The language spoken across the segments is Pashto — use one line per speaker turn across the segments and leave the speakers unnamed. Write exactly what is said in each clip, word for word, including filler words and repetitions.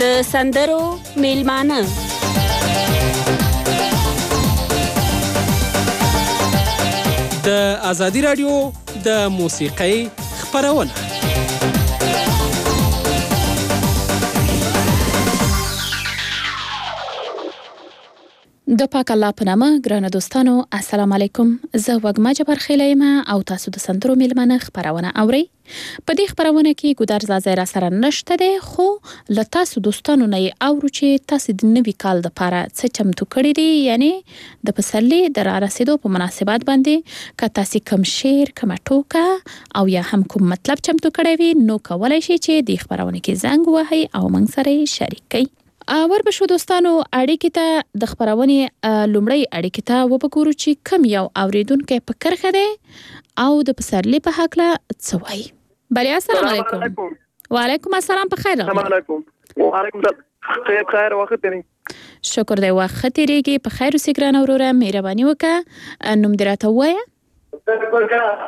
د سندرو میلمانه
د ازادي راډیو د موسیقۍ خپرونه.
د پاک الله په نامه ګرانه دوستانو السلام علیکم. زه وګما جبر خیلیم او تاسو د سندرو میلمانه خبرونه اورئ. په دې خبرونه کې ګودر زازای را سره نشته ده، خو له تاسو دوستانو نه اورو چې تاسو د نوي کال د لپاره څه چمتو کړی دي، یعنی د پسرلي د را رسیدو په مناسبت باندې که تاسو کوم شعر، کوم ټوکه او یا هم کوم مطلب چمتو کړی وي، نو کولای شئ چې د خبرونه کې زنګ وهئ او موږ سره شریک کړئ. ور بشو دوستانو، اړیکې ته د خبرونې لومړی اړیکې ته وبګورو چې کوم یو اوریدونکی په کرخه دی او د پسرلي په هکله څه وایي. بله السلام علیکم. وعلیکم السلام، په خیر راغلی.
السلام علیکم. وعلیکم السلام. خیر خیر وخت تیرې.
شکر دی وخت تیرېږي. په خیر اوسې ګرانه وروره، مهرباني وکړه نوم دې راته ووایه.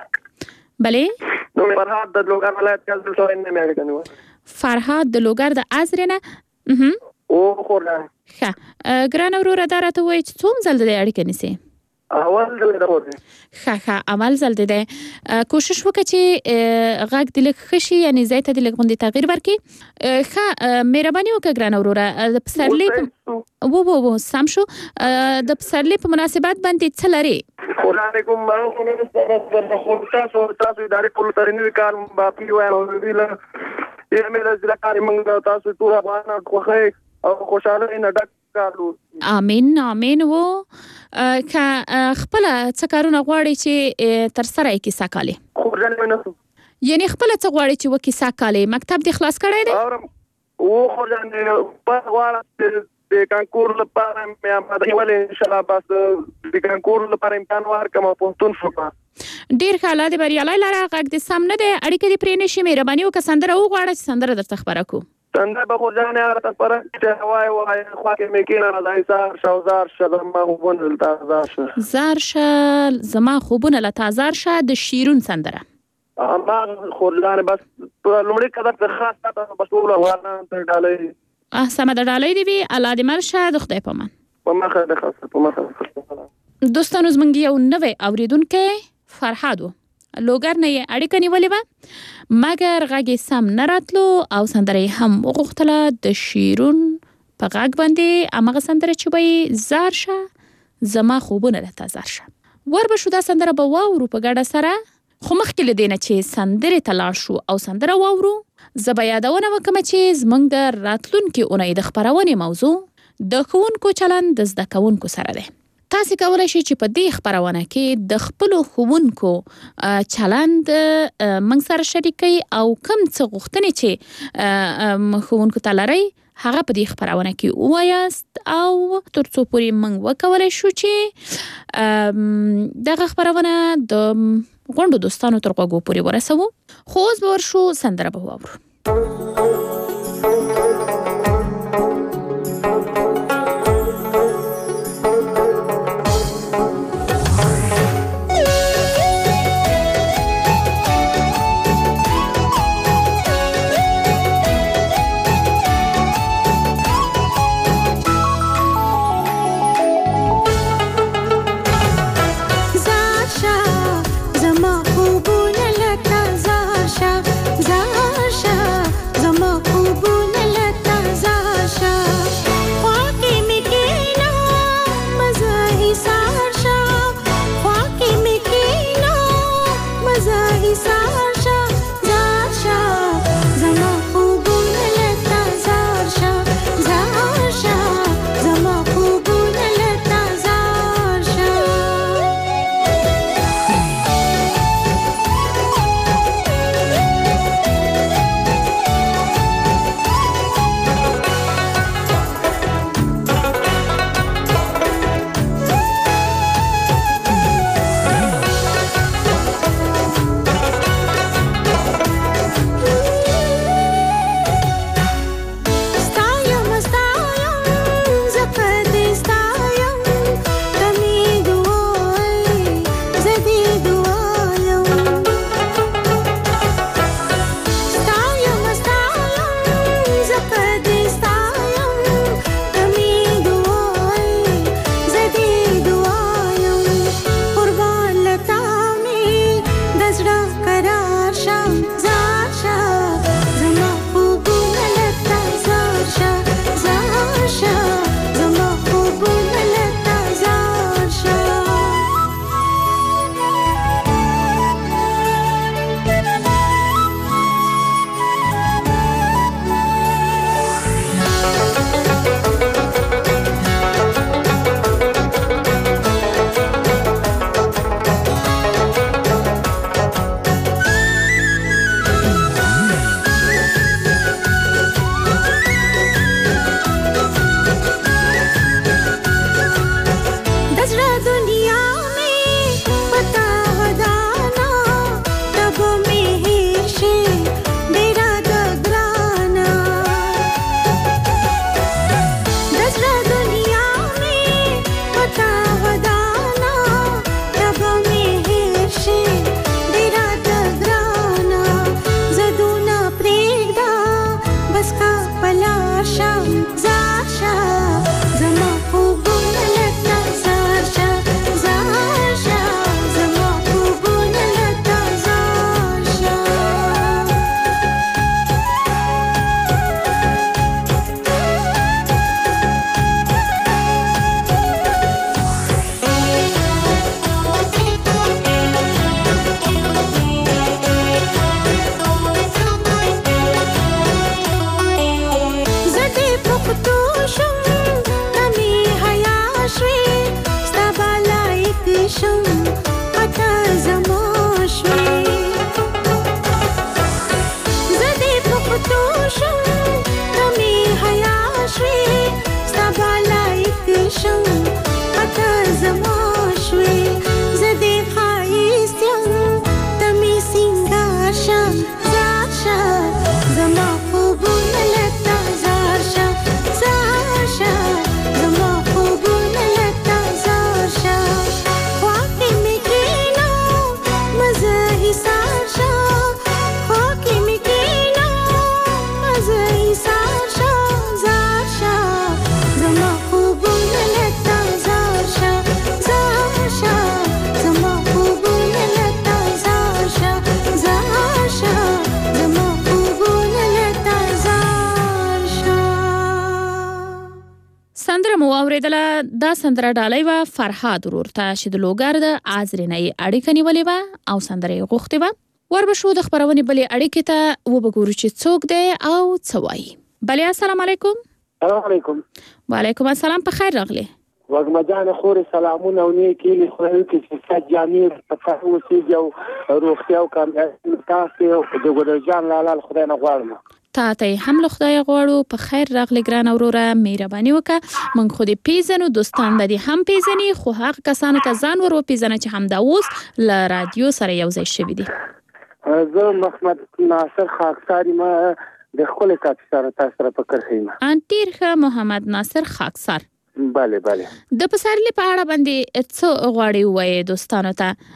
بله
نوم فرهاد د لوګر ولایت کې زلزلې نه مې اړیکه.
فرهاد د لوګر د ازرنه. اها
او خوران
ښه ګرانه وروره، دا راته وایي چې څوم ځل د اړیکه نیسي؟
اول ځل د وره.
ښه ښه اول ځل دی. کوشش وکړه چې غږ دې لږ ښه شي، یعنې ځای ته دې لږ غوندې تغییر ورکړي. ښه مهرباني وکړه ګرانه وروره، د پسرلي و و و سم شو. د پسرلي په مناسبت باندې څه لري؟
وعلیکم السلام. خو تاسو تاسو ادارې په لوري کار باقي وایو ویل یې مې د ځلکاري موږ تاسو ټول افغان خوخه او خوشاله نه ډک کارو.
امين امين. وو که خپل څه کارونه غواړي چې تر سره یې کیسه کالي؟
خو ځل مې نسو.
یعنی خپل څه غواړي چې وکیسه کالي؟ مکتب دې خلاص کړی دی؟
او خو ځل په غواړم د کانکور لپاره مې اماده ولې ان شاء الله بس د کانکور لپاره امتحان ورکوم او پوښتنه وکړم.
ډیر ښه، د بریالي لاره غږ دې سم نه دی، اړیکه دې پرې نشي. مهرباني وکړه سندره وغواړه چې سندره درته خبره کو.
سندره به خو ځان یې راته خبره چې وای وای خو کې مې کېنه راځي سار شوزار شزما خوبونه لتازار شه
زار شه زما خوبونه لتازار شه د شیرون سندره.
اما خو ځان بس لومړی کده ته خاص تاسو بس ټول افغانان ته ډالۍ.
اه سم د ډالۍ دی وی الله دې مرشه د خدای په مان.
په مخه د خاصه په مخه.
دوستانو زمونږ یو نوې اوریدونکو فرهاد و لوګر نه یې اړیکه نیولې وه، مګر غږ یې سم نه راتلو او سندره یې هم وغوښتله د شیرون په غږ باندې، هماغه سندره چې به یې زار شه زما خوبونه راته زار شه. ور به شو دا سندره به واورو په ګډه سره، خو مخکې له دې نه چې سندرې ته لاړ شو او سندره واورو، زه به یادونه وکړم چې زموږ د راتلونکې اونۍ د خپرونې موضوع د ښوونکو چلند د زده کوونکو سره دی. تاسو کولای شئ چې په دې خبرونه کې د خپلو ښوونکو چلند موږ سره شریک کړئ او کوم څه غوښتنې چې ښوونکو ته لرئ هغه په دې خبرونه کې ووایاست او تر څو پورې موږ وکولای شو چې دغه خبرونه د غونډو دوستانو تر غوږو پورې ورسوو. خو اوس به ورشو سندره به واورو.
زار شه
اوریدله دا سندره ډالۍ و فرهاد ورور ته چې د لوګر د آزرینۍ اړیکه نیولې وه او سندره یې غوښتې وه. ور به شو د خپرونې بلې اړیکې ته وبګورو چې څوک دی او څه وایي. بلې السلام علیکم.
السلام علیکم.
وعلیکم السلام، په خیر راغلی.
وږمه جان خورې سلامونه او نیکې هیلې خدای وکړي چې ښه جامې په سر اوسېږي او روغتیا او کامیابي تاسې او د ګودر جان لالا له خدای نه غواړم.
تا ته هم له خدای غواړو. په خیر راغلی ګران وروره، مهرباني وکړه. موږ خو دې پیژنو، دوستان به دې هم پیژني، خو هغه کسانو ته ځان ور وپېژنه چې همدا اوس له رادیو سره یو ځای شوي دي.
زه محمد ناصر خاکسار یم، د ښکلې کاپیسا تاسو سره په کرښه یم.
ډېر ښه محمد ناصر خاکسار.
بله بله. د
پسرلي په اړه باندې څه غواړې ووایې دوستانو ته؟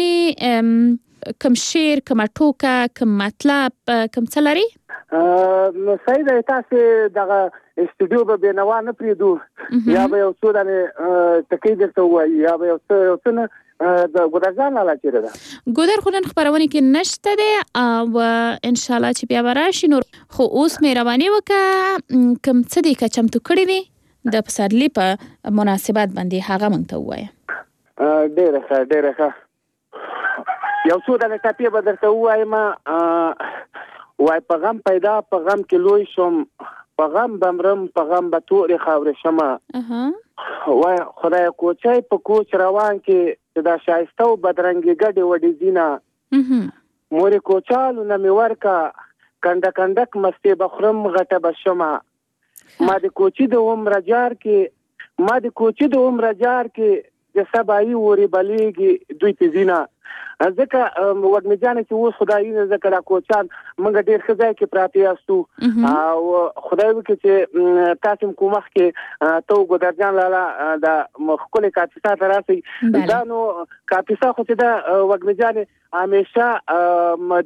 یعنی کم شعر، کم ټوکه، کم مطلب، کم څه لري؟
نو صحیح ده، تاسې دغه استودیو به بېنوا نه پرېږدو، یا به یو څو دانې ټکۍ درته ووایي، یا به یو څه نه. د ګودر جان لالا چیرې ده؟
ګودر خو نن خپرونې کې نشته دی او انشاءالله چې بیا به راشي. نو خو اوس مهرباني وکړه کوم څه دی که چمتو کړي وي د پسرلي په مناسبت باندې هغه موږ ته ووایه.
ډېره ښه ډېره ښه. یو څو دانې ټپې به درته ووایم. وای په غم پیدا په غم کې لوی شم، په غم بمرم په غم به تورې خاورې شمه. وای خدای کوچی په کوچ روان کې چې دا شایسته و بدرنګې ګډې وډې ځینه. مورې کوچالو نه مې ورکه کنډه کنډک مستې به خورم غټه به شمه. ما د کوچي د عمره جار کې ما د کوچي د عمره جار کې د سبایي ورې بلیږي دوی په ځینه. ځکه وږمې جانې چې اوس خدایي نه ځکه دا کوچان موږ ډېر ښه ځای کې پراته یاستو او خدای وکړي چې تاسې هم کومخ کې ته ګودر جان لالا د ښکلې کاپیسا ته راسئ. دا نو کاپیسا خو چې ده وږمې جانې همیشه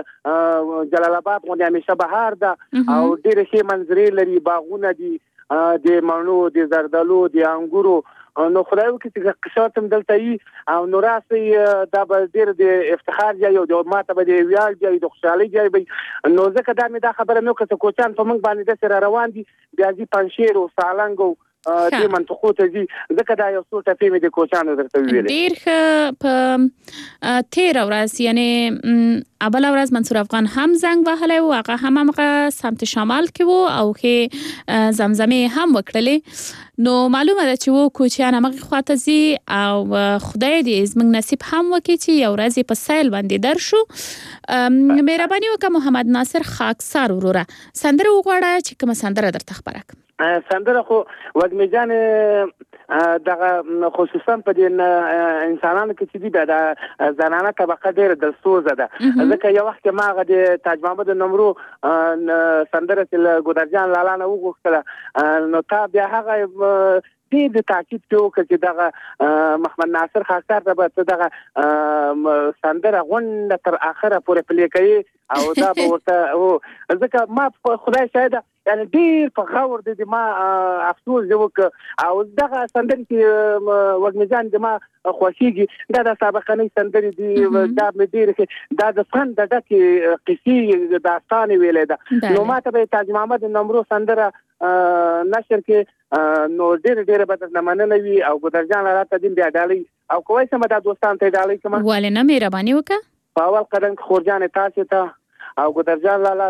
د جلال آباد غوندې همیشه بهار ده او ډېرې ښې منظرې لري، باغونه دي د مڼو، د زردالو، د انګورو. نو خدای وکړي چې قشات هم دلته وي او نو راسئ، دا به ډېر د افتخار ځای او ما ته به د ویاړ ځای، د خوشحالۍ ځای وي. نو ځکه دا مې دا خبره مې وکړه چې کوچیان په موږ باندې داسې را روان دي، بیا ځي پنجشیر او سالنګ او دې منطقو ته ځي. ځکه دا یو څو ټپې مې د کوچیانو درته وویلې.
ډېر ښه. په تېره ورځ یعنې اوله ورځ منصور افغان هم زنګ وهلی و، هغه هم همغه سمت شمال کې و او ښې زمزمې هم وکړلې. نو معلومه ده چې و کوچیان همغې خواته ځي او خدای دې زموږ نصیب هم وکړي چې یو ورځ یې په سیل باندې در شو. مهرباني وکړه محمد ناصر خاکسار وروره، سندره وغواړه چې کومه سندره درته خپره کړم.
سندره خو وږمې جانې دغه خصوصا په دې انسانانو کې چې دي د زنانه طبقه ډېره دلسوزه ده. ځکه یو وخت ما هغه د تاج محمد نمرو سندره چې له ګودر جان لالا نه وغوښتله، نو تا بیا هغه دې د تاکید پرې وکړه چې دغه محمد ناصر خاکسار ته به ته دغه سندره غونډه تر اخره پورې پلې کوي او دا به ورته. ځکه ما خدای شاهده یعنی ډېر په غور د ما افسوس دی وکړ او دغه سندرې چې وږمې جان د ما خوښېږي دا د سابقنۍ سندرې دي دا مې ډېرې دا د فن د ډکې قصې داستان ویلی ده نو ما ته به تاج محمد نمرو سندره نشر کې نو ډېر ډېر به درنه مننه وي او ګودرجان راته دین بیا ډالۍ او کوی سمه دا دوستان ته ډالۍ کوم
ولې نه مهرباني وکړه
په اول قدم کې خورجان تاسو ته او ګودرجان لالا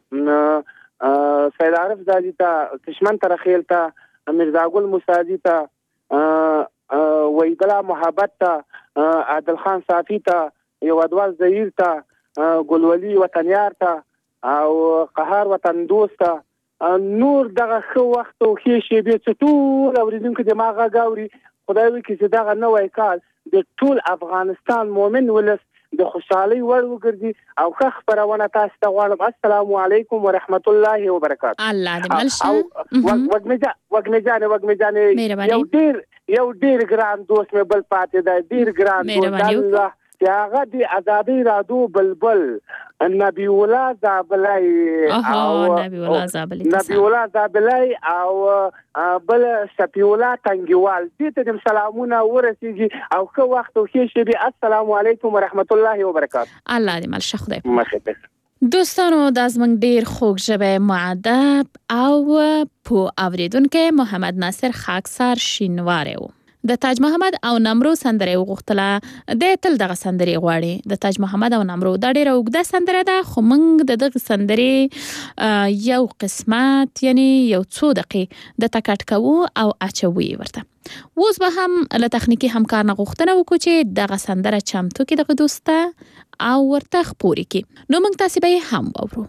ته سید عارف زادی ته کشمن ترخیل ته مرزا ګل موسازی ته ویدلا محبت ته عادل خان صافی ته یو ادوال زهیر ته ګلولی وطنیار ته او قهار وطن دوست ته نور دغه خو وخت او خې شی به ټول اوریدونکو دماغه غاوري خدای وکړي چې دغه نوې کال د ټول افغانستان مومن ولس د خوشحالي ور وګرځي او ښه خبرونه تاسو ته غواړم السلام علیکم ورحمت الله وبرکاته
الله دې ملشه
وګمه جان وګمه جان وګمه جان یو ډیر یو ډیر ګران دوست مې بل پاتې دی ډیر ګران دوست الله چې هغه د ازادي رادو بلبل نبی الله زابلای
او نبی الله زابلای
نبی الله زابلای او بل شفیع الله تنګوال دې ته سلامونه ورسیږي او که وخت او کې شي السلام علیکم ورحمت الله وبرکاته
الله دې مل شخ دې
مخه
دوستانو د زمنګ ډیر خوږ ژبه معدب او په اوریدونکو محمد ناصر خاکسار شینواره و د تاج محمد او نمرو سندره وغوښتله د تل دغه سندره غواړي د تاج محمد او نمرو دا ډیره اوږده سندره ده خو موږ د دغه سندره یو قسمت یعنی یو څو دقیقې د تکټ کوو او اچوي ورته اوس به هم له تخنیکی همکار نه غوښتنه وکړو چې دغه سندره چمتو کې دغه دوسته او ورته خپوري کې نو موږ تاسو به هم واورو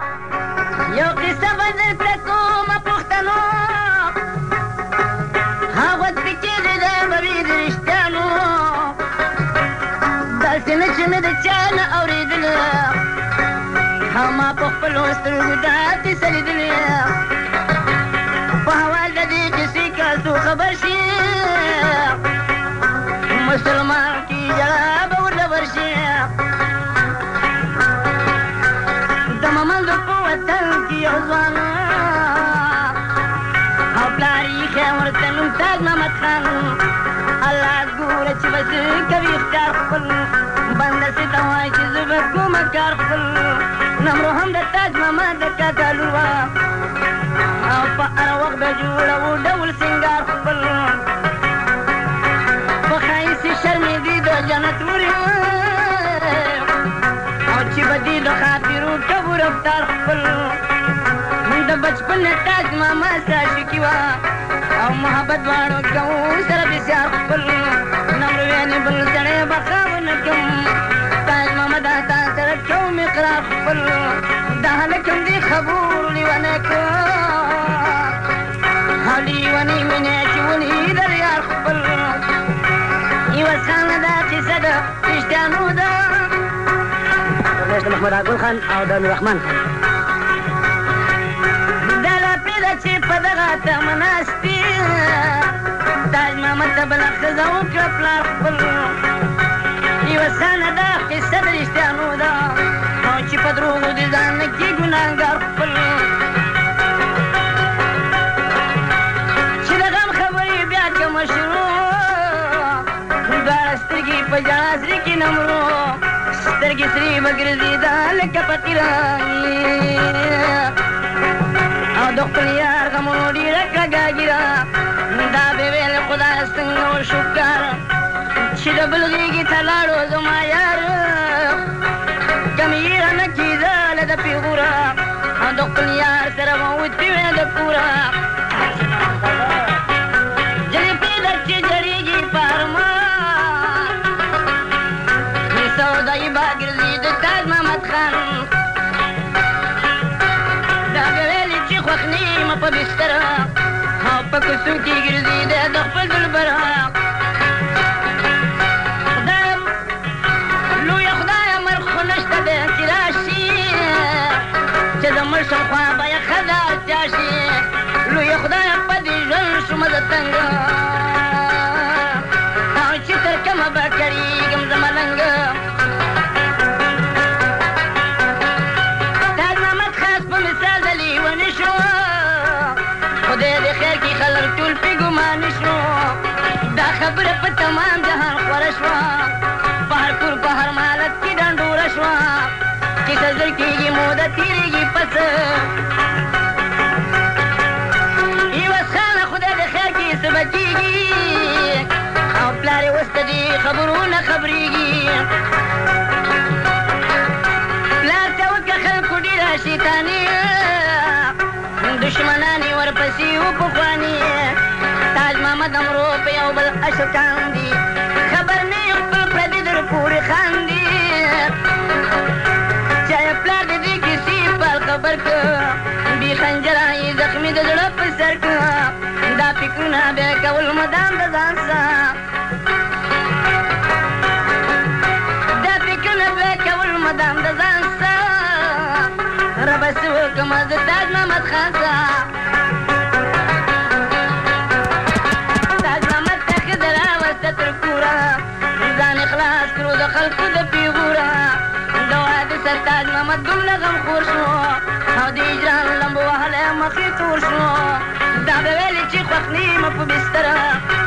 یو قصه بدل کوم پښتنو هغه چې د بری درشتانو داسې نه چې مې د چا نه اورېدل هما په خپلو سترګو داسې سلیدل په حوال د دې کیسې کاسو خبر شي مسلمان کی جړه به ورته ورشي د ممندو په وطن کې یو ځوان او پلار یې ښه ورته نوم تاج محمد خان الله ګوره چې بس کوي اختیار خپل بنده سي ته وایي چې زه به کومه کار خپل نمرو هم د تاج محمد د کاکا لور وه او په هر وخت به جوړوو ډول سینګار خپل په ښایستې شرمېدې د جنت ورې او چې به دې د خاطرو کوو رفتار خپل موږ د بچپن تاج ماما ساشکي وه او محبت دواړو کوو سره بسیار خپل نمرو یعنې بل سړی به ښه ونه کړم تاج محمد تا سره کوم اقرار خپل دا هلک هم دې خبرو لیونی کړ او لیونی مینې چې ولیدل یار خپل عوض خانه دا کیسه ده رښتیانو ده د محمد عبدل خان او د نوررحمن خان چې په دغه تمه ناست دي تاج محمد ته بله ښځه وکړه پلار خپل یوه سانه دا قصه د رښتیانو ده او چې په دروغو د ځان نه کي ګناهګار خپل چې د غم خبرې بیا کومه شروع دواړه سترګې په ژړا زړه کې نمرو سترګې سرې به ګرځېده لکه فقیران او د خپل یار غمونو ډېره کږه ږیره دا به ویل خدای څنګه وشکر چې د بل غېږې ته لاړو زما یار کم یې رانه کېده له د پیغوره او د خپل یار سره به وتې وې د کوره جلفې در چې جړېږي په ارمان بې سودایي به ګرځي د تاج محمد خان خوښنیمه په بستره او په کوڅو کې ګرځېده د خپل دلبره خدایم لویه خدایه مرګ خو نشته دی چې راشي چې د مړ شم خوا به یې ښه ده اړتیا شي لویه خدایه په دې ژوند شومه زه تنګه او چې تر کومه به کړېږم زه ملنګه تاج محمد خاص په مثال د لیوني شو خدای دې خیر کې خلک ټول پې ګمان شو دا خبره په تمام جهان خوره شوه په هر کور په هر مالت کې ډنډوره شوه کیسه زر کېږي موده تېرېږي پس عوض خانه خدای دې خیر کې څه به کېږي او پلار یې اوس ته دې خبرونه خبرېږي پلار ته وکړه خلکو ډېره شیطاني دشمنان یې ورپسې و پخواني تاج محمد امرو په یو بل اشکان دي خبر نه یې خپل پردي در پورې خاندي چا یې پلار د دې کیسې پال خبر کړه بې خنجره یې زخمي د زړه په سر کړه دا فکرونه بیا کول مدام د ځان سه دا فکرونه بیا کول مدام د ځان سه ربه څه وکړمه زه تاج محمد خان سه تاج محمد ته ښځه راوسته تر کوره ځان یې خلاص کړو د خلکو د پیغوره د واده سر تاج محمد دومره غمخور شو او د هجران لمبو وهلی مخ یې تور شو دا به ویلې چې خوښ نیمه په بستره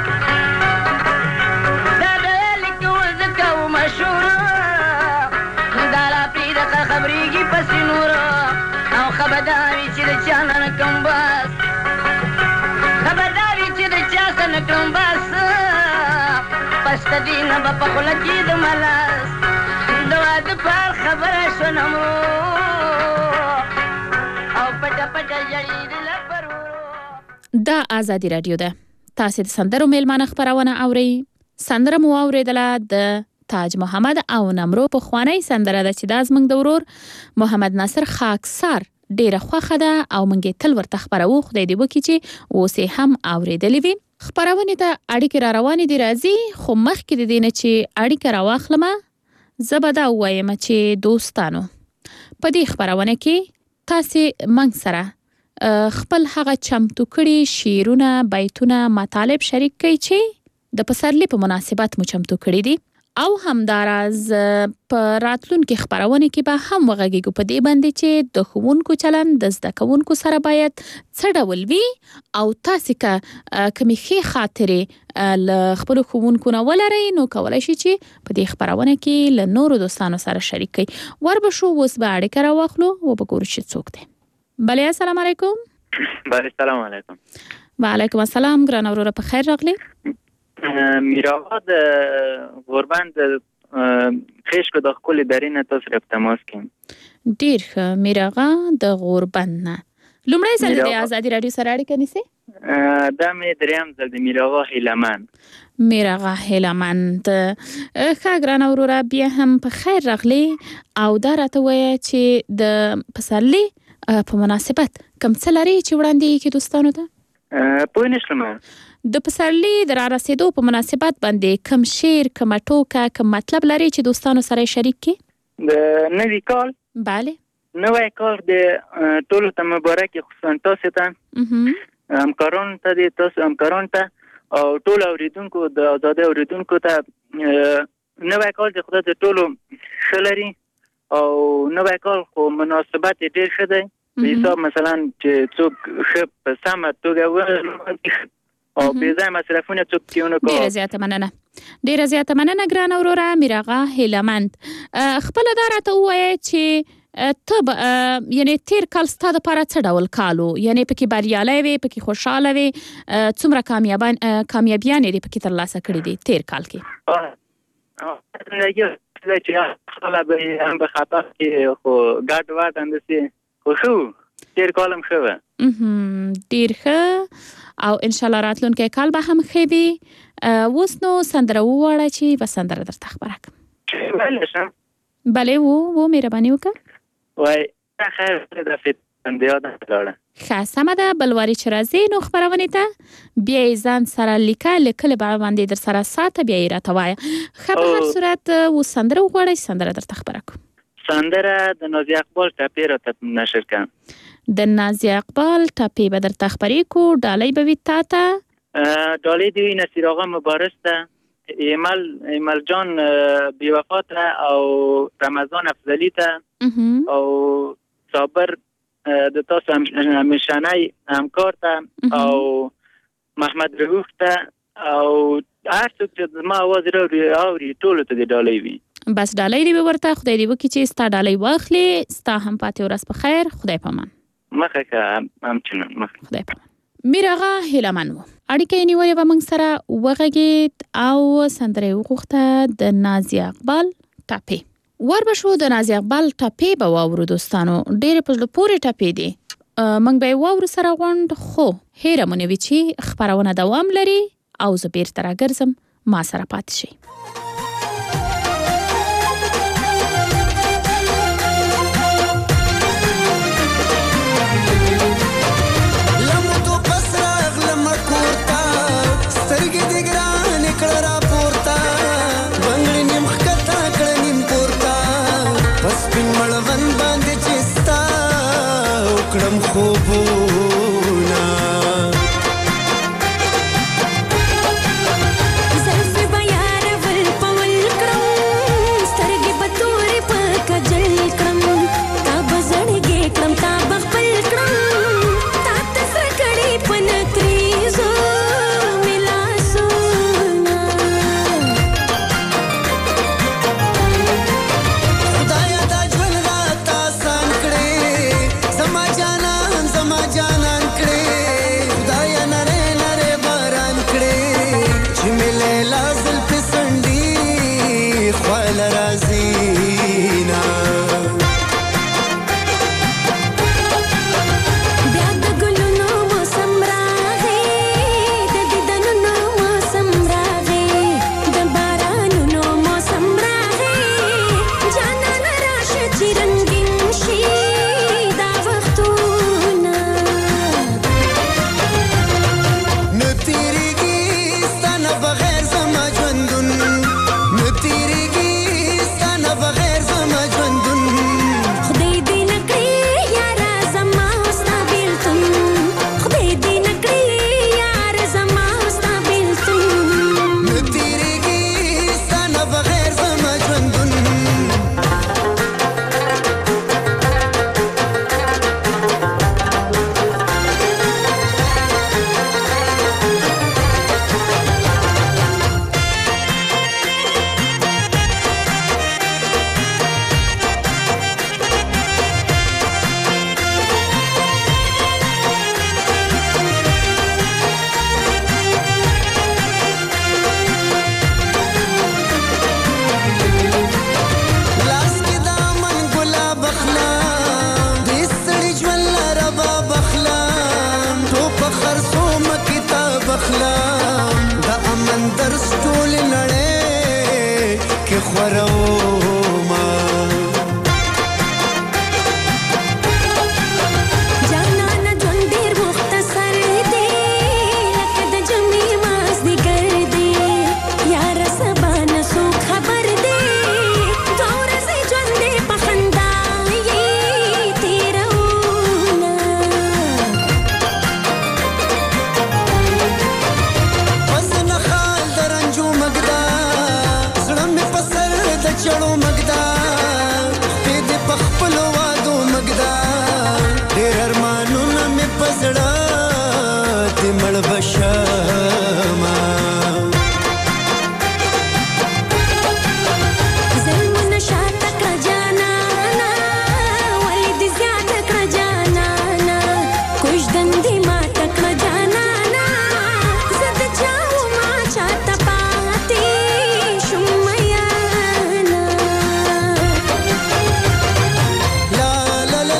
دا به ویلې که اوس زه کوم مشوره دا را پرېږده که خبرېږي پسې نوره او خبردار وي چې د چا نه نه کړم بس خبردار وي چې د چا څه نه کړم بس پس د دې نه به په خوله کې د ملاس د واده په هر خبره شو نمرو او پټه پټه ژړېدله پر ورو.
دا آزادي راډیو ده. تاسې د سندرو میلمانه خپرونه اورئ. سندره مو واورېدله د تاج محمد او نمرو پخوانۍ سندره ده چې دا زموږ د ورور محمد ناصر خاکسار ډېره خوښه ده او موږ یې تل ورته خپروو. خدای دې وکړي چې اوس یې هم اورېدلې وي. خپرونې ته اړیکې را روانې دي راځي، خو مخکې د دې نه چې اړیکه راواخلمه زه به دا ووایم چې دوستانو په دې خپرونه کې تاسې موږ سره خپل هغه چمتو کړي شعرونه، بیتونه، مطالب شریک کړئ چې د پسرلي په مناسبت مو چمتو کړي دي او همداراز په راتلونکي خپرونه کې به هم وغږیږو په دې باندې چې د ښوونکو چلند د زده کوونکو سره باید څه ډول وي او تاسې که کومې ښې خاطرې له خپلو ښوونکو نه ولرئ نو کولی شئ چې په دې خپرونه کې له نورو دوستانو سره شریک کړئ. وربه شو اوس به اړیکه راواخلو او به ګورو چې څوک دی. بله السلام علیکم.
بله السلام علیکم.
وعلیکم السلام. ګرانه وروره په خیر راغلی.
میراغا د غوربند خیشکو د ښکلې درې نه تاسو سره په تماس کې یم.
ډېر ښه میراغا د غوربند نه. لومړی ځل د ازادي راډیو سره اړیکه نیسئ؟
دا مې درېیم ځل د میراغا هیلهمند.
میراغا هیلهمند. ښه ګرانه وروره بیا هم په خیر راغلی او دا راته ووایه چې د پسرلي په مناسبت کوم څه لري چې وړاندې یې کړي دوستانو ته؟
پوه نه شوم.
د پسرلي د را رسېدو په مناسبت باندې کوم شعر، کومه ټوکه، کوم مطلب لري چې دوستانو سره شریک کړي؟
د نوي کال.
بله.
نوی کال د ټولو ته مبارک، خصوصا تاسو ته، همکارانو ته، د تاسو همکارانو ته او ټولو اورېدونکو د آزادۍ اورېدونکو ته نوی کال د خدای د ټولو ښه لري او نوی کال خو مناسبت یې ډېر ښه دی په حساب مثلا چې څوک ښه په سمه توګه ولمانځي او بې ځایه مصرفونه څوک پکې ونه کوي.
ډېره زیاته مننه. ډېره زیاته مننه ګرانه وروره میراغا هیلهمند. خپله دا راته ووایه چې ته یعنې تېر کال ستا دپاره څه ډول کال و؟ یعنې پکې بریالی وې، پکې خوشحاله وې، څومره کامیابیانې دې پکې ترلاسه کړي دي تېر کال کې؟
چې خپله به هم په خطا کې خو ګډ وډ همداسې خو ښه و. تېر کال هم ښه وه.
ډېر ښه او انشاءالله راتلونکی کال به هم ښه وي. اوس نو سندره وواړه چې یوه سندره درته خپره کړم.
ویلی شم؟
بلې و و مهرباني وکړه.
وای خیر دفعې یاده لاړه.
ښه سمه ده. بل وارې چې راځې نو خپرونې ته بیا یې ځان سره لیکه، لیکلې به باندې در سره ساته بیا یې راته وایه. ښه په هر صورت اوس سندره وغواړئ، سندره درته خپره کړم.
سندره د نازي اقبال ټپې راته نشر کړم.
د نازي اقبال ټپې به درته خپرې کړو. ډالۍ به وي تا ته؟
ډالۍ دې وي نصیر آغا مبارز ته، ایمل ایمل جان بیوفا ته او رمضان افضلی ته او صابر د تاسو همیشنی همکار ته او محمد رهوخ ته او هر څوک چې زما اواز راوړي اوري ټولو ته د ډالۍ وي.
بس ډالۍ دې ورته خدای دې وکړي چې ستا ډالۍ واخلي. ستا هم پاتې ورځ په خیر. خدای پامان.
مخه که همچنان مخه.
خدای پامان. میر آغا هیله‌مند و. اړیکه یې نیولې وه موږ سره وغږېد او سندره یې وغوښته د نازیه اقبال ټپې. ور به شو د نازیه اقبال ټپې به واورو دوستانو. ډېرې په زړه پورې ټپې دي. موږ به یې واورو سره غونډ، خو هیره مو نه وي چې خپرونه دوام لري او زه بیرته راګرځم. ما سره پاتې شئ.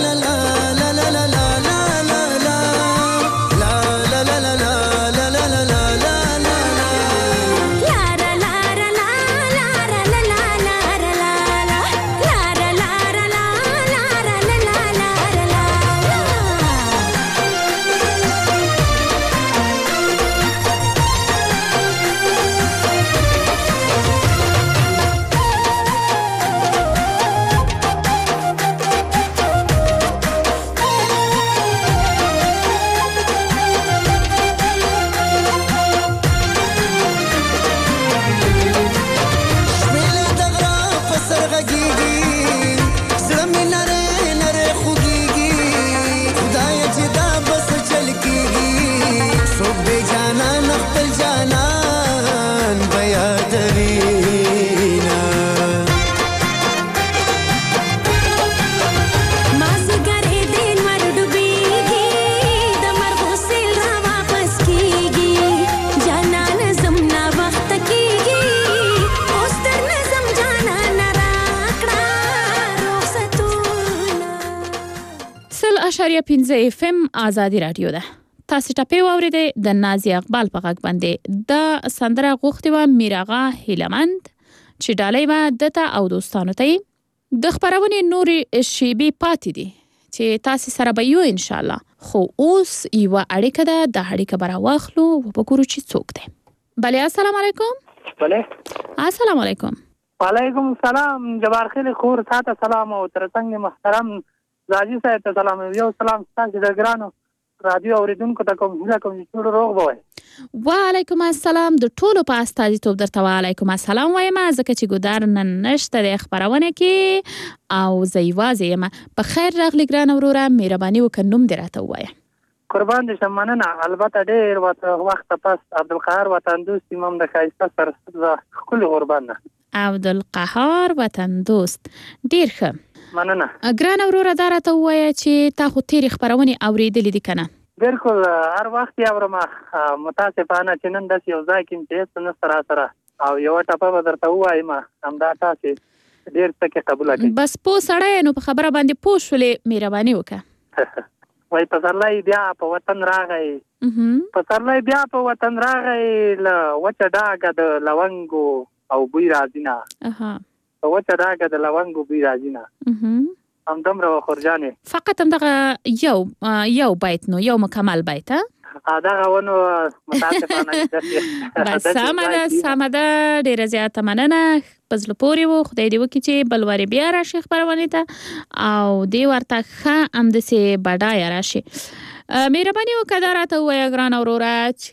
la la la
اشاریه پنځه اف ام آزادي رادیو ده. تاسو ټاپې واورېدې د نازي اقبال په غږ باندې د سندره غوښتې وه میراغه هیلمند چې ډالۍ به دته او دوستانو ته یې د خپرونې نورې شیبې پاتې دي چې تاسو سره به یو ان شاء الله. خو اوس یوه اړیکه ده، د اړیکه به راواخلو وګورو چې څوک دی. بله السلام علیکم.
بله
السلام علیکم.
وعلیکم السلام. جبار خیلی خور تاته سلام او ترڅنګ محترم زاجي صاحب ته سلام. یو سلام تاسو د ګرانو رادیو اوریدونکو ته کوم هیله کوم چې ټول روغ وای.
وعلیکم السلام. د ټولو په استازیتوب درته وعلیکم السلام وایم، ځکه چې ګودار نن نشته د خبرونه کې او زه یوازې یم. په خیر راغلی ګران وروره، مهرباني وکړه نوم دې راته ووایه.
قربان دې شم، مننه. البته ډېر وخت پس عبدالقهار وطن دوست امام د ښایسته سره ښکلي قربان ده. عبدالقهار وطن دوست ډېر ښه، مننه.
ګران وروره دا راته ووایه چې تا خو تېرې خپرونې اورېدلې دي که نه؟
بالکل هر وخت یې اورم. متاسفانه چې نن داسې یو ځای کې یم چې هېڅ نشته راسره او یوه ټپه به درته ووایم، همدا تاسې ډېر څه کې قبوله کړئ.
بس پوه سړی نو په خبره باندې پوه شولې، مهرباني وکړه.
وای پسرلی بیا په وطن راغی، پسرلی بیا په وطن راغی، له وچه ډاګه د لونګو او بوی راځي نه، په وچه ډاګه د لونګو بوی راځي نه. همدومره وه خورجانې.
فقط همدغه یو یو بیت نو، یو مکمل بیت ها؟
دغه ونو متاسفانه
بس سمه ده سمه ده، ډېره زیاته مننه. په زړه پورې و، خدای دې وکړي چې بل وارې بیا راشي خپرونې ته او دې ورته ښه همداسې بډایه راشي. مهرباني وکړه دا راته ووایه ګرانه وروره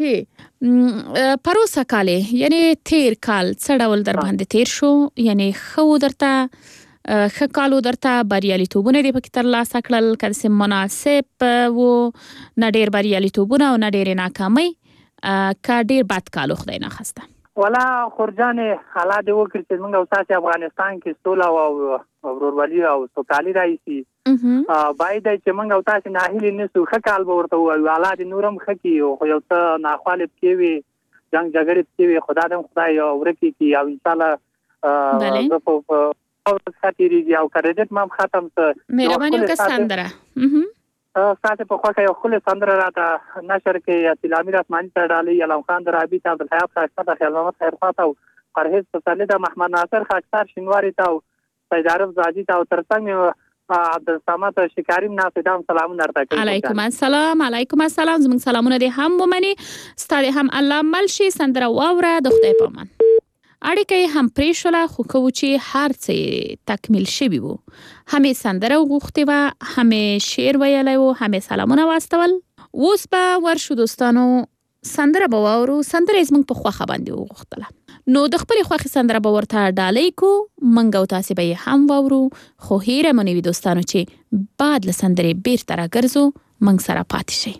چې پروسه کال یعنې تېر کال څه ډول در باندې تېر شو؟ یعنې ښه و درته ښه کال و درته، بریالیتوبونه دې پکې ترلاسه کړل که داسې مناسب و؟ نه ډېر بریالیتوبونه او نه ډېرې ناکامۍ، که ډېر بد کال و خدای ناخواسته؟
والا خورجانې الله دې وکړي چې موږ او تاسې افغانستان کې سوله او ورورولي او سوکالي راشي. باید دی چې موږ او تاسې ناهیلې نه سو، ښه کال به ورته ووایو. الله دې نور هم ښه کړي، خو یو څه ناخوالې پکې وي، جنګ جګړې پکې وي، خدا دې هم خدای ورکې کړي او انشاءالله زه په خاطرېږي او که رجت ما هم ختم څه
مهرباني وکړه سندره
ستاسې په خوښه یو ښکلې سندره راته نشر کړي. اصیل امیر اسماني ته ډالۍ، علم خان درابي ته، عبدالحیات ښایسته ته، خیال محمد خیرخوا ته او پرهیز پسرلي ته، محمد ناصر خاکسار شینواري ته او سید عارف زاجي ته او ترڅنګ مې عبدالصمد شکاریم ناصر ته هم سلامونه درته کوي.
علیکم السلام. علیکم السلام. زموږ سلامونه دې هم ومني، ستا دې هم الله مل شي. سندره واوره، د خدای په امان. اړیکه یې هم پرې شوله، خو که و چې هر څه تکمیل شوي وو. هم یې سندره وغوښتې وه، هم یې شعر ویلی و، هم یې سلامونه واستول. اوس به ورشو دوستانو، سندره به واورو. سندره یې زموږ په خوښه باندې وغوښتله، نو د خپلې خوښې سندره به ورته ډالۍ کو، موږ او تاسې به یې هم واورو. خو هیره مو نه وي دوستانو چې بعد له سندرې بیرته راګرځو، موږ سره پاتې شئ.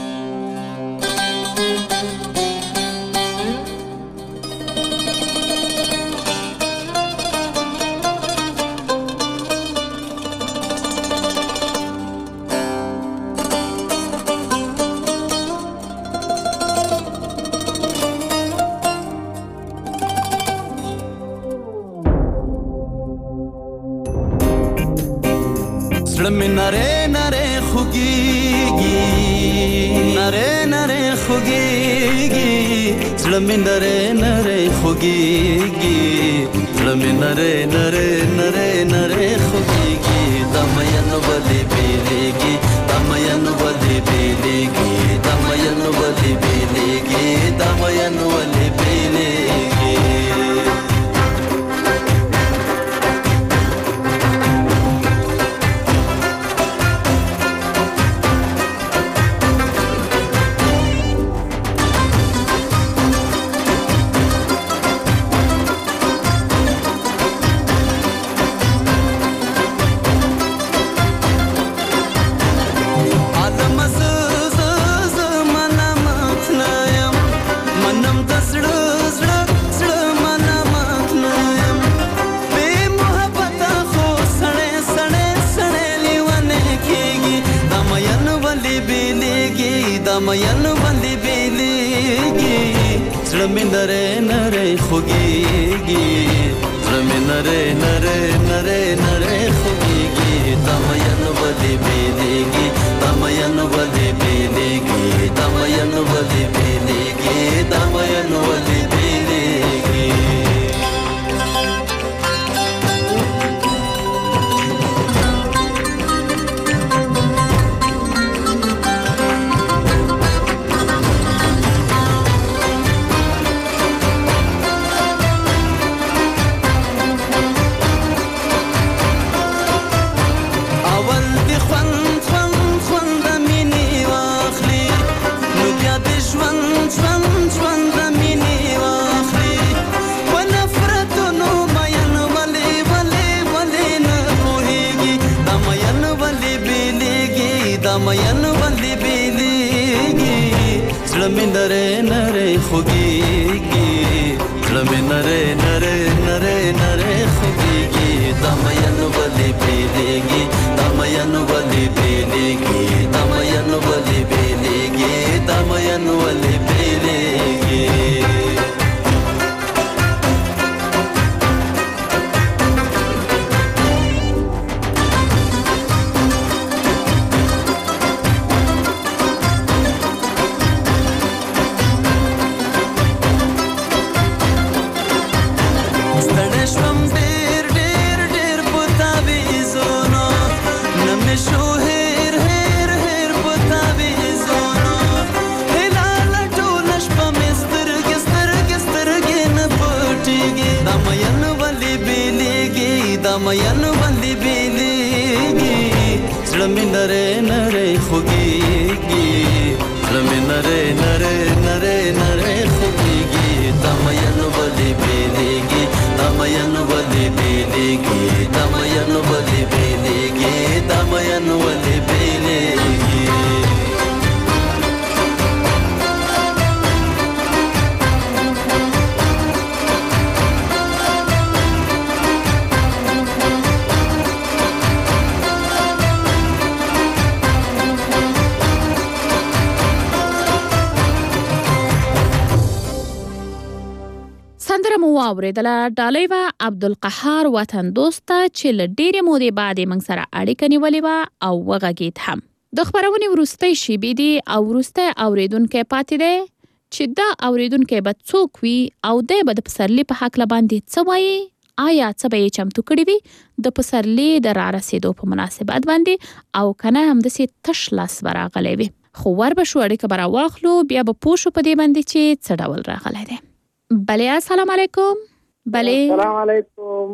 زړه نره نره خوږیږي، نره نره خوږیږي، زړه مې نره نره خوږیږي، زړه مې نره نره نره نره خوږیږي. د مینو ولې بیلیږي، د مینو ولې بیلیږي، د مینو ولې بیلیږي، د مینو ولې بیلیږي. مین باندې بیلیږي، زړه مې نری نری خوږیږي، زړه مې نری نری نری نری خوږیږي، दमयन वली बेलेगी दमयन वली बेलेगी दमयन वली बेलेगी दमयन वली बेलेगी दमयन वली बेलेगी ज़्लमी नरे नरे खुगीगी ज़्लमी नरे नरे नरे नरे खुगीगी दमयन वली बेलेगी दमयन वली बेलेगी दमयन वली बेलेगी दमयन वली बेलेगी दमयन वली बेलेगी ज़्लमी नरे नरे खुगीगी ज़्लमी नरे नरे नरे नरे खुगीगी दमयन वली बेलेगी दमयन वली बेलेगी दमयन वली बेलेगी दमयन वली बेलेगी
سندره مو واوریدله ډالۍ وه عبدالقهار وطن دوسته چې له ډېرې مودې بعد یې موږ سره اړیکه نیولې وه او وغږېد هم. د خپرونې وروستۍ شیبې دي او وروستی اورېدونکی پاتې دی چې دا اورېدونکی به څوک وي او دی به د پسرلي په هکله باندې څه وایي، آیا څه به یې چمتو کړي وي د پسرلي د رارسېدو په مناسبت باندې او که نه همداسې تش لاس به راغلی وي. خو ور به شو اړیکه به راواخلو بیا به پوه شو په دې باندې چې څه ډول راغلی دی. بله السلام علیکم. بله
السلام علیکم.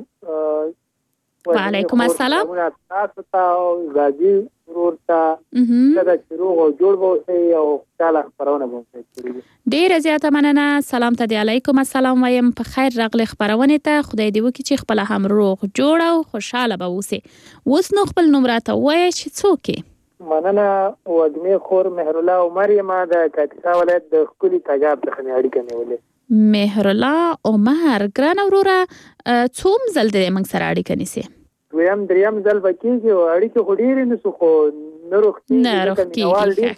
وعلیکم السلام.
تاسو ته او غازی ورور ته دا چې روغ او جوړ اوسئ او خوشاله خپرونه به وکړئ.
ډېره زیاته مننه. سلام ته د علیکم السلام وایم. په خیر راغلی خپرونې ته. خدای دې وکړي چې خپله هم روغ جوړ او خوشحاله به اوسئ. اوس نو خپل نوم راته ووایه چې څوک یې؟
مننه. وږمې خور مهرالله عمر یم د کاپیسا ولایت د ښکلي تګاب څخه مې اړیکه نیولې.
مهرالله عمر ګرانه وروره څوم ځل دی موږ سره اړیکه نیسې؟
دویم دریم ځل به کېږي او اړیکې خو ډېرې نسو خو نه روغتېږي
نه روغتېږي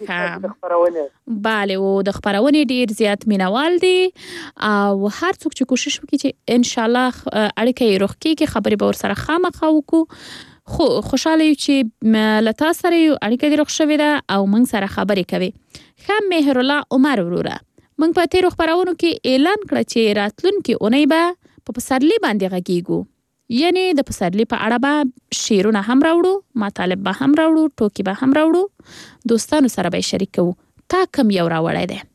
بله او د خپرونې ډېر زیات مینوال دي او هر څوک چې کوشش وکړي چې انشاءالله اړیکه یې روغ کېږي خبرې به ورسره خامخا وکړو. خو خوشحاله یو چې له تا سره یو اړیکه دې روغ شوې ده او موږ سره خبرې کوي. ښه مهرالله عمر وروره موږ په تېرو خپرونو کې اعلان کړه چې راتلونکې اونۍ به په پسرلي باندې غږیږو، یعنی د پسرلي په اړه به شعرونه هم راوړو، مطالب به هم راوړو، ټوکې به هم راوړو، دوستانو سره به یې شریک کوو. تا کوم یو راوړی دی؟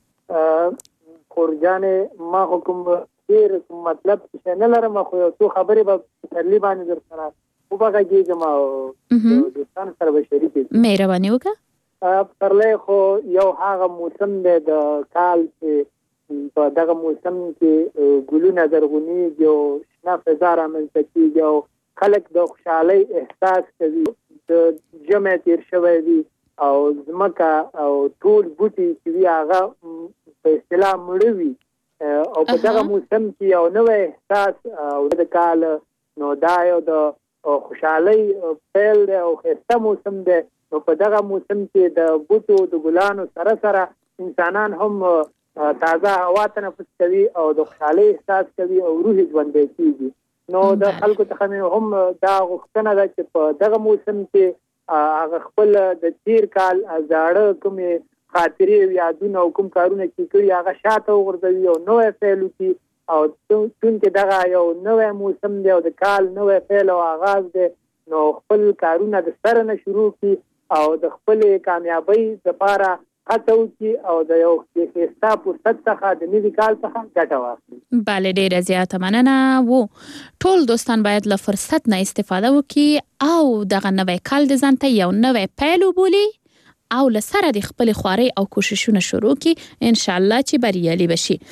خور جانې ما خو کوم ډېر مطلب چې نه لرم خو یو څو خبرې به پسرلي باندې در سره وبغږېږم او دوستانو سره به شریک کړم.
مهرباني وکړه.
پسرلی خو یو هغه موسم دی د کال چې په دغه موسم کې ګلونه زرغونېږي او شنه فضا رامنځته کېږي او خلک د خوشحالۍ احساس کوي. د ژمی تېر شوی وي او ځمکه او ټول بوټي چې وي هغه په اصطلاح مړه وي او په دغه موسم کې یو نوی احساس او د کال نو دا یو د خوشحالۍ پیل دی او ښایسته موسم دی. نو په دغه موسم کې د بوټو د ګلانو سره سره انسانان هم تازه هوا تنفس کوي او د خوشحالۍ احساس کوي او روح ژوندی کېږي. نو د خلکو څخه مې هم دا غوښتنه ده چې په دغه موسم کې هغه خپل د تیر کال زاړه کومې خاطرې او یادونه او کوم کارونه چې کړي هغه شاته وغورځوي او نوی پیل وکړي. او چونکې دغه یو نوی موسم دی او د کال نوی پیل او آغاز دی، نو خپل کارونه د سره نه شروع کړي او د خپلې کامیابۍ دپاره هڅه وکړي او د یو ښایسته فرصت څخه د نوي کال څخه ګټه واخلي.
بله، ډېره زیاته مننه. و ټول دوستان باید له فرصت نه استفاده وکړي او دغه نوی کال د ځان ته یو نوی پیل وبولي او له سره د خپلې خوارۍ او کوششونه شروع کړي، انشاءالله چې بریالي به شي.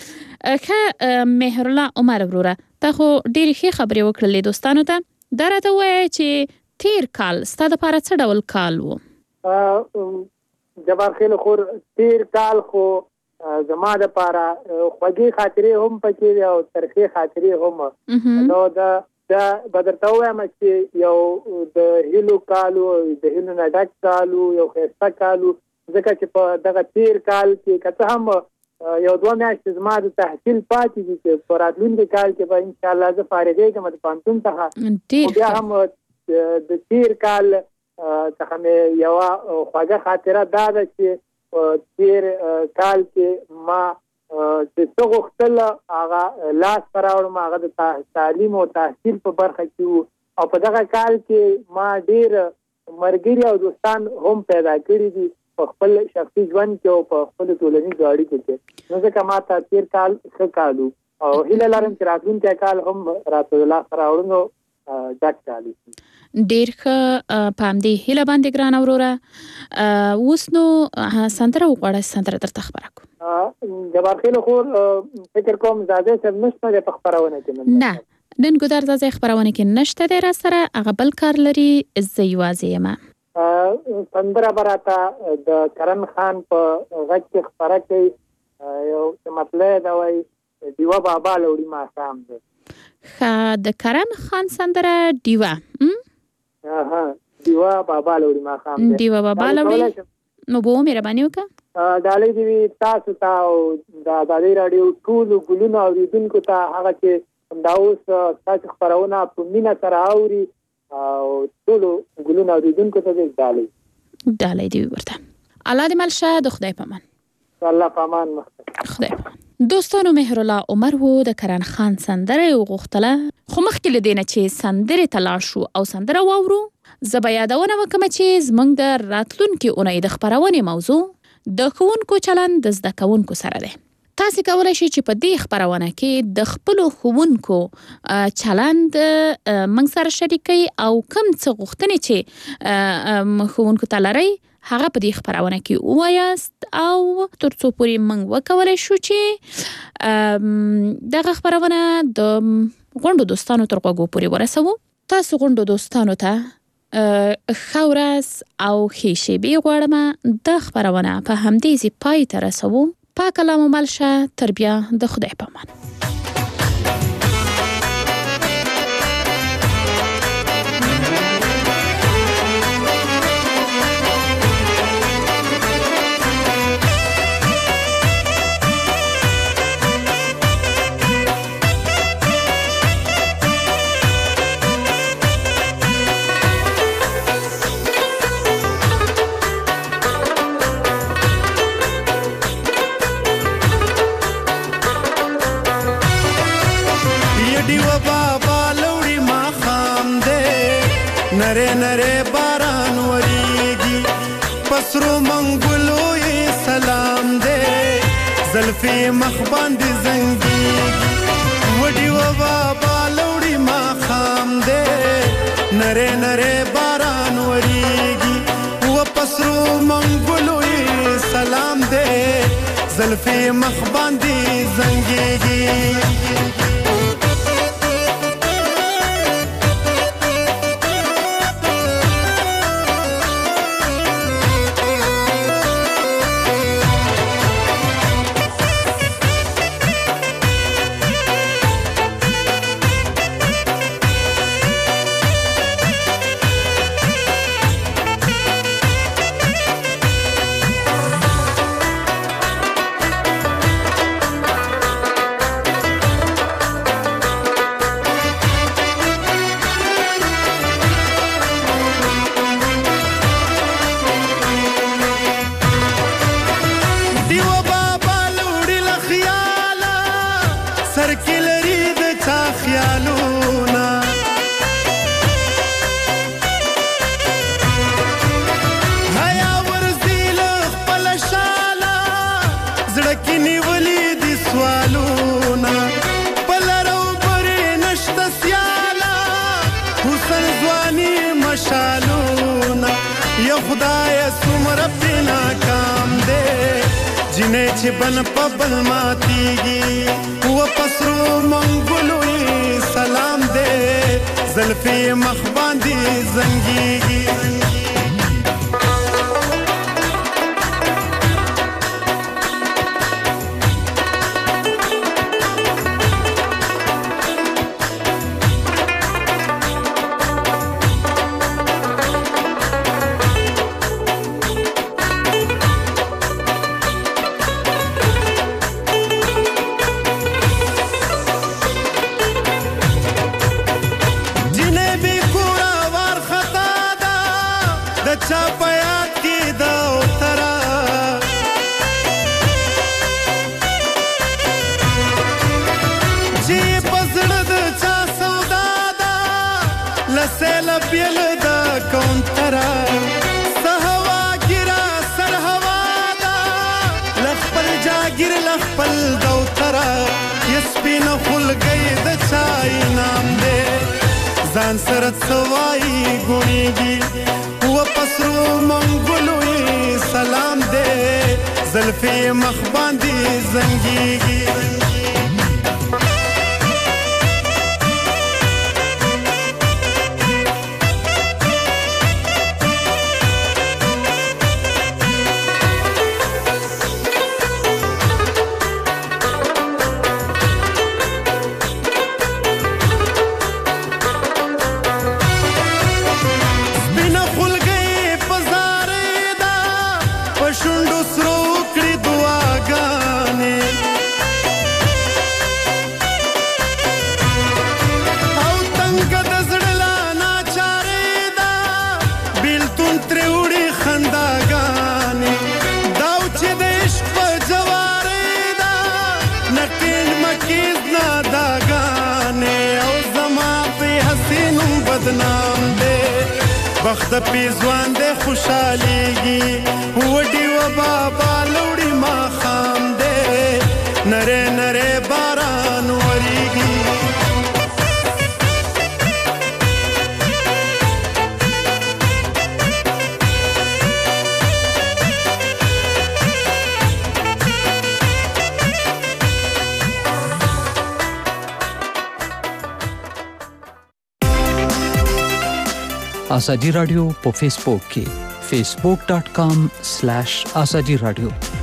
ښه مهرالله عمر وروره، تا خو ډېرې ښې خبرې وکړلې دوستانو ته. دا راته ووایه چې تیر کال ستا دپاره څه ډول کال و؟
جبار خیل خور، تیر کال خو زما دپاره خوږې خاطرې هم پکې وي او ترخې خاطرې هم. نو دا به درته ووایم چې یو د هیلو کال و، د هیلو نه ډک کال و، یو ښایسته کال و، ځکه چې په دغه تیر کال کې که څه هم یو دوه میاشتې زما د تحصیل پاتې دي چې په راتلونکي کال کې به انشاءالله زه فارغېږم د پوهنتون څخه. خو بیا هم د تیر کال څخه مې یوه خوږه خاطره دا ده چې په تیر کال کې ما چې څه غوښتل هغه لاس ته راوړم، هغه د تعلیم او تحصیل په برخه کې و. او په دغه کال کې ما ډېر ملګري او دوستان هم پیدا کړي دي په خپل شخصي ژوند کې او په خپل ټولنیزو اړیکو کې. نو ځکه ما ته تیر کال ښه کال و او هیله لرم چې راتلونکی کال هم راته د لاسته راوړنو ډک کال وي.
ډېر ښه، په همدې هیله باندې ګرانه وروره. اوس نو سندره وغواړه، سندره درته خپره کړو.
جبار خیل خور، فکر کوم زاده صاحب نشته دی په خپرونه کې؟
نه، نن ګودر زاده خپرونه کې نشته دی را سره، هغه بل کار لري، زه یوازې یم.
سندره به راته د کرن خان په غږ کې خپره کوي. یو مطلع ده وایي ډیوه بابا لوړي ماښام دی.
ښه، د کرن خان سندره ډیوه
ډیوه بابا لوړي ماښام دی.
ډیوه بابا لوړي، نو به مهرباني وکړه
ډالۍ دې وي تاسو ته او د ازادۍ راډیو ټولو ګلونو اورېدونکو ته، هغه چې همدا اوس ستاسو خپرونه په مینه سره اوري، او ټولو ګلونو اورېدونکو ته دې ډالۍ
ډالۍ دې وي ورته. الله دې مل شه، د خدای په امان.
الله په امان،
خدای په امان. دوستانو، مهرالله عمر و د کرن خان سندره وغوښتله، خو مخکې له دې نه چې سندرې ته لاړ شو او سندره واورو، زه به یادونه وکړم چې زموږ د راتلونکې اونۍ د خپرونې موضوع د ښوونکو چلند د زده کوونکو سره دی. تاسې کولی شئ چې په دې خپرونه کې د خپلو ښوونکو چلند موږ سره شریک کړئ او کوم څه غوښتنې چې ښوونکو ته لرئ هغه په دې خپرونه کې ووایاست، او تر څو پورې موږ وکولی شو چې دغه خپرونه د غونډو دوستانو تر غوږو پورې ورسوو. تاسو غونډو دوستانو ته ښه ورځ او ښې شېبې غواړم. دا خپرونه په همدې ځای پای ته رسوو. پاک الله مو مل شه، تر بیا د خدای په امان.
نره نره باران وریگی پسرو منگلو یہ سلام دے زلفی مخباند زنگیگی وڈی و بابا لوڑی ما خام دے نره نره باران وریگی و پسرو منگلو یہ سلام دے زلفی مخباند زنگیگی رب ناکام دی جنې چې بن په بل ماتیږي و پسرو منګلو سلام دی زلفې مخ باندې زنګيږي ځان سره سوای ګونیږي و پسرو منګلو سلام دې زلفې مخ باندې زنګيږي بخت پیزوان دے خوشحالیگی وڈی و بابا لوڑی ما خام دے نرے نرے باران وریگی
آزادی رادیو په فیسبوک کې facebook.com slash azadi radio